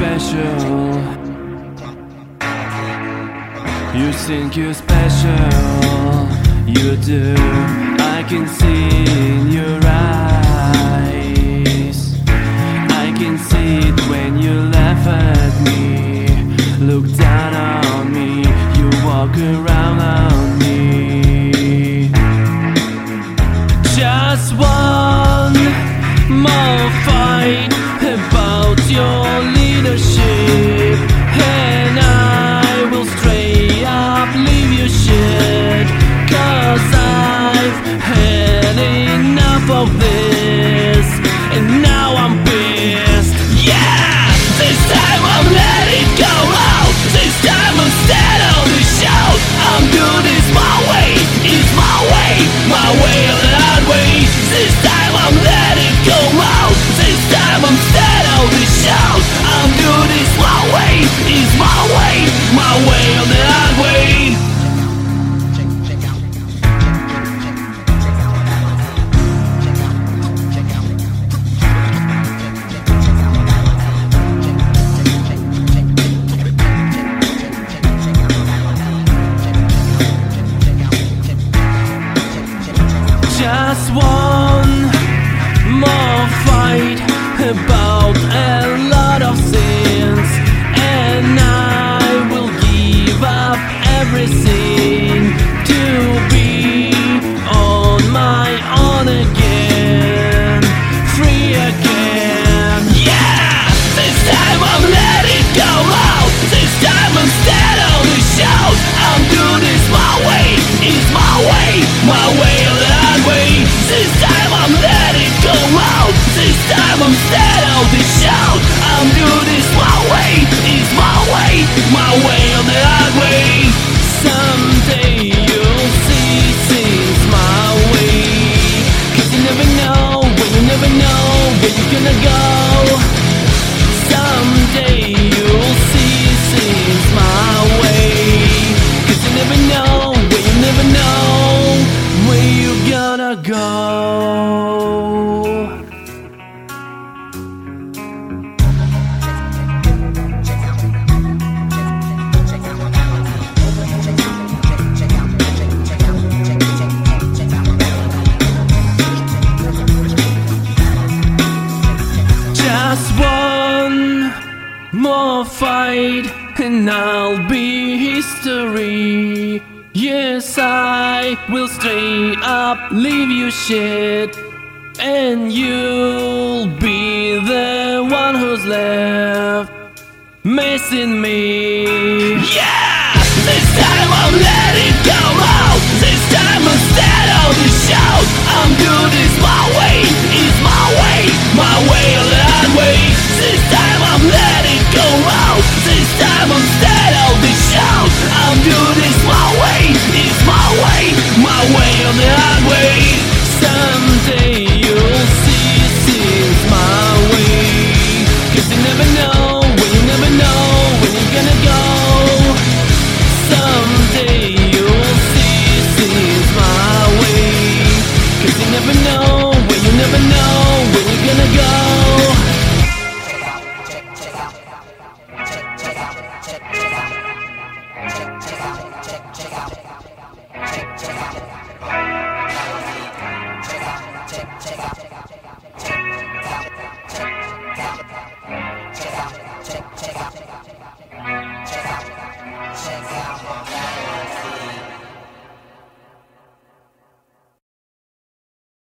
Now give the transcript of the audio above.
special. You think you're special. You do. I can see in your eyes. I can see it when you laugh at me. Look down on me. You walk around on me. Just one more fight about your leadership, and I will straight up leave your shit. 'Cause I've had enough of this, and now I'm pissed. Yeah, this time I'm letting it go out. This time I'm settled to shout. I'm doing this my way, it's my way or the hard way. This time I'm letting it go out. This time I'm settled to shout. I'm doing this my way, it's my way or the hard way. Just one more fight about a lot of sins, and I will give up everything to be on my own again, free again. Yeah, this time I'm letting it go out. This time I'm settled to shout. I'm doing this my way, it's my way or the hard way. This time I'm letting it go out. This time I'm settled to shout. I'm doing this my way, it's my way or the hard way. Someday you'll see things my way. 'Cause you never know when you never know where you're gonna go. Someday you'll see things my way. 'Cause you never know when you never know where you're gonna go. Just one more fight and I'll be history. Yes, I will straight up leave you shit, and you'll be the one who's left missing me. Yeah, this time I'm letting it go out. This time I'm settled to shout. I'm doing this my way, it's my way or